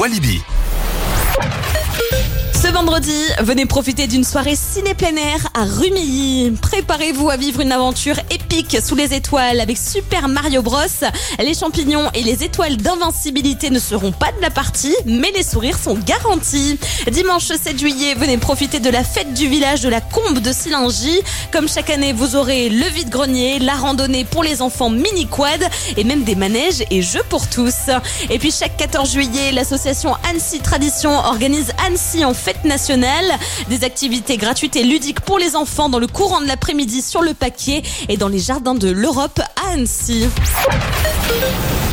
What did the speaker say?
Walibi. Ce vendredi, venez profiter d'une soirée ciné plein air à Rumilly. Préparez-vous à vivre une aventure épique sous les étoiles avec Super Mario Bros. Les champignons et les étoiles d'invincibilité ne seront pas de la partie, mais les sourires sont garantis. Dimanche 7 juillet, venez profiter de la fête du village de la Combe de Sillingy. Comme chaque année, vous aurez le vide-grenier, la randonnée pour les enfants mini-quad et même des manèges et jeux pour tous. Et puis chaque 14 juillet, l'association Annecy Tradition organise Annecy en fête nationale. Des activités gratuites et ludiques pour les enfants dans le courant de l'après-midi sur le Paquier et dans les jardins de l'Europe à Annecy.